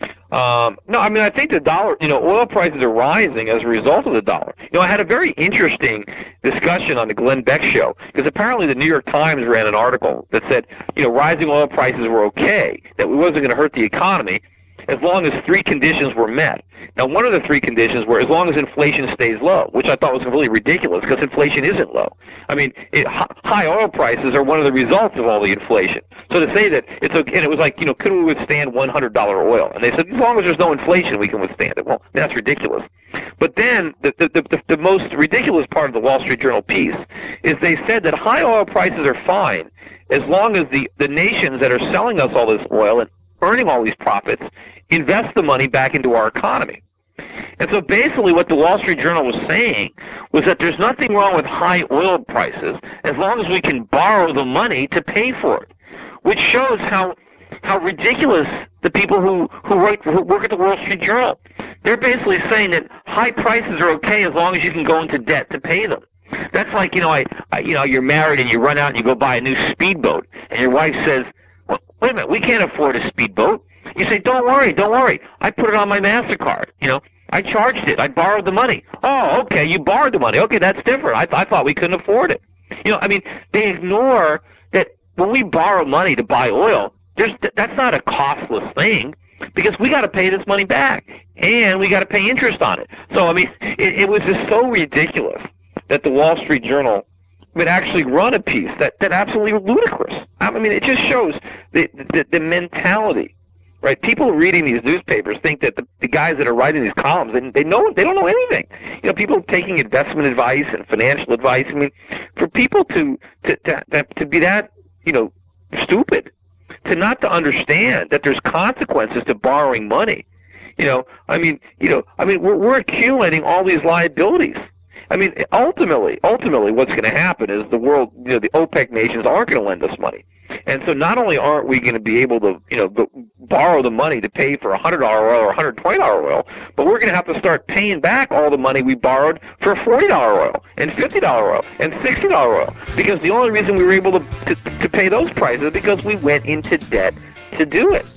Um, no, I mean, I think the dollar, you know, oil prices are rising as a result of the dollar. You know, I had a very interesting discussion on the Glenn Beck show, because apparently the New York Times ran an article that said, you know, rising oil prices were okay, that it wasn't going to hurt the economy, as long as three conditions were met. Now, one of the three conditions were as long as inflation stays low, which I thought was really ridiculous, because inflation isn't low. I mean, it, high oil prices are one of the results of all the inflation. So to say that it's okay, and it was like, you know, could we withstand one hundred dollar oil? And they said, as long as there's no inflation, we can withstand it. Well, that's ridiculous. But then the, the, the, the most ridiculous part of the Wall Street Journal piece is they said that high oil prices are fine as long as the, the nations that are selling us all this oil and earning all these profits invest the money back into our economy. And so basically what the Wall Street Journal was saying was that there's nothing wrong with high oil prices as long as we can borrow the money to pay for it, which shows how how ridiculous the people who, who, write, who work at the Wall Street Journal. They're basically saying that high prices are okay as long as you can go into debt to pay them. That's like, you know, I, I you know, you're married and you run out and you go buy a new speedboat, and your wife says, well, wait a minute, we can't afford a speedboat. You say, don't worry, don't worry. I put it on my MasterCard. You know, I charged it. I borrowed the money. Oh, okay, you borrowed the money. Okay, that's different. I, th- I thought we couldn't afford it. You know, I mean, they ignore that when we borrow money to buy oil, there's that's not a costless thing, because we got to pay this money back, and we got to pay interest on it. So, I mean, it, it was just so ridiculous that the Wall Street Journal would actually run a piece that, that absolutely ludicrous. I mean, it just shows the, the, the mentality. Right, people reading these newspapers think that the, the guys that are writing these columns, they, they know they don't know anything. You know, people taking investment advice and financial advice. I mean, for people to to to, to be that, you know, stupid, to not to understand that there's consequences to borrowing money. You know, I mean, you know, I mean, we're we're accumulating all these liabilities. I mean, ultimately, ultimately, what's going to happen is the world, you know, the OPEC nations aren't going to lend us money. And so not only aren't we going to be able to, you know, b- borrow the money to pay for one hundred dollar oil or one hundred twenty dollar oil, but we're going to have to start paying back all the money we borrowed for forty dollar oil and fifty dollar oil and sixty dollar oil, because the only reason we were able to, to, to pay those prices is because we went into debt to do it.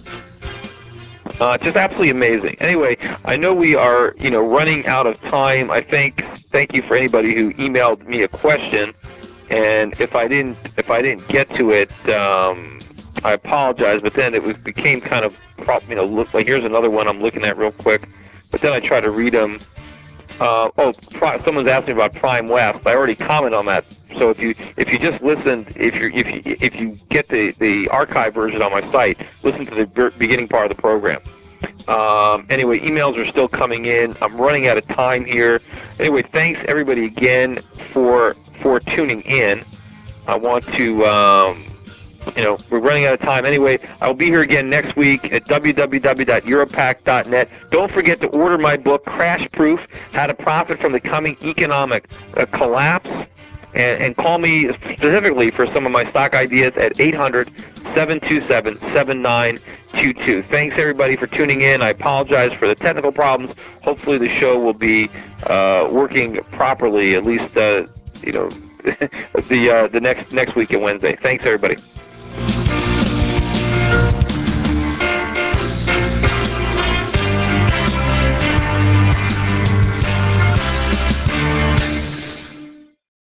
Uh, just absolutely amazing. Anyway, I know we are, you know, running out of time. I think, thank you for anybody who emailed me a question. and if I didn't if I didn't get to it, um, I apologize. But then it was became kind of you know look like here's another one I'm looking at real quick. But then I try to read them. Uh, oh, someone's asking about Prime West. I already commented on that. So if you if you just listened, if you if you if you get the the archive version on my site, listen to the beginning part of the program. Um, anyway, emails are still coming in. I'm running out of time here. Anyway, thanks everybody again for for tuning in. I want to. Um, You know, we're running out of time. Anyway, I'll be here again next week at w w w dot europac dot net. Don't forget to order my book, Crash Proof, How to Profit from the Coming Economic uh, Collapse. And, and call me specifically for some of my stock ideas at eight hundred, seven two seven, seven nine two two. Thanks, everybody, for tuning in. I apologize for the technical problems. Hopefully the show will be uh, working properly, at least, uh, you know, the, uh, the next, next week and Wednesday. Thanks, everybody.